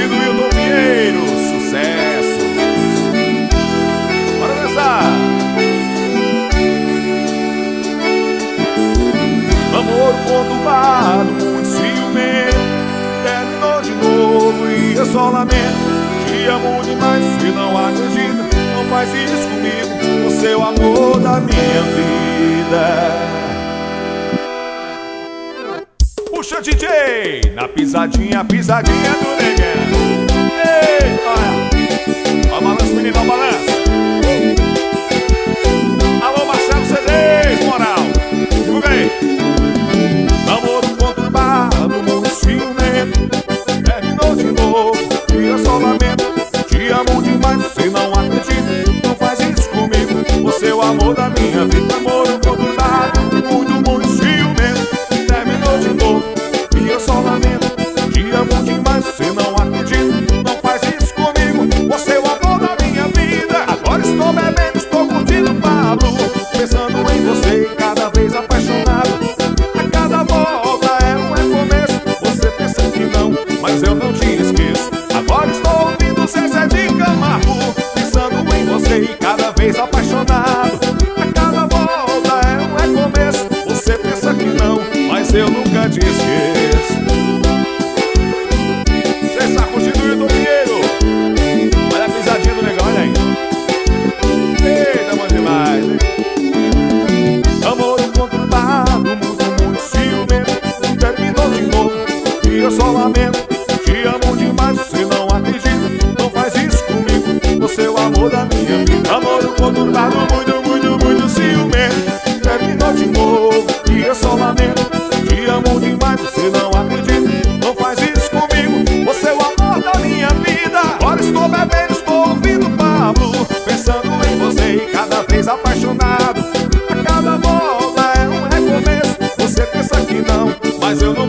curtindo Wilton Pinheiro, sucesso. Bora dançar. Namoro conturbado, muito ciumento, terminou de novo e eu só lamento. Te amo demais, se não acredita, não faz isso comigo, você é o amor da minha vida. Puxa DJ, na pisadinha, pisadinha do negão. Ei, olha, ó, balança menino, ó, balança. Alô Marcelo C10, moral, divulga aí. Namoro conturbado, muito ciumento, terminou de novo e eu só lamento. Te amo demais, você não acredita, não faz isso comigo, você é o amor da minha vida. Namoro conturbado, muito ciumento, terminou de novo e eu só lamento. Te amo demais, você não acredita, não faz isso comigo, você é o amor da minha vida. Agora estou bebendo, estou curtindo Pablo, pensando em você e cada vez apaixonado. A cada volta é um recomeço, você pensa que não, mas eu não te esqueço. Agora estou ouvindo Zezé de Camargo, pensando em você e cada vez apaixonado. A cada volta é um recomeço, você pensa que não, mas eu nunca te esqueço. Você está curtindo o Wilton Pinheiro? Olha a pisadinha do negão, olha aí. Eita, bom demais, hein? Namoro conturbado, muito ciumento, terminou de novo e eu só lamento. Te amo demais, você não acredita, não faz isso comigo, você é o amor da minha vida. Namoro conturbado, muito ciumento, terminou de novo e eu só lamento. Te amo demais, você não acredita, não faz isso comigo, você é o amor da minha vida. Agora estou bebendo, estou ouvindo Pablo, pensando em você e cada vez apaixonado. A cada volta é um recomeço, você pensa que não, mas eu não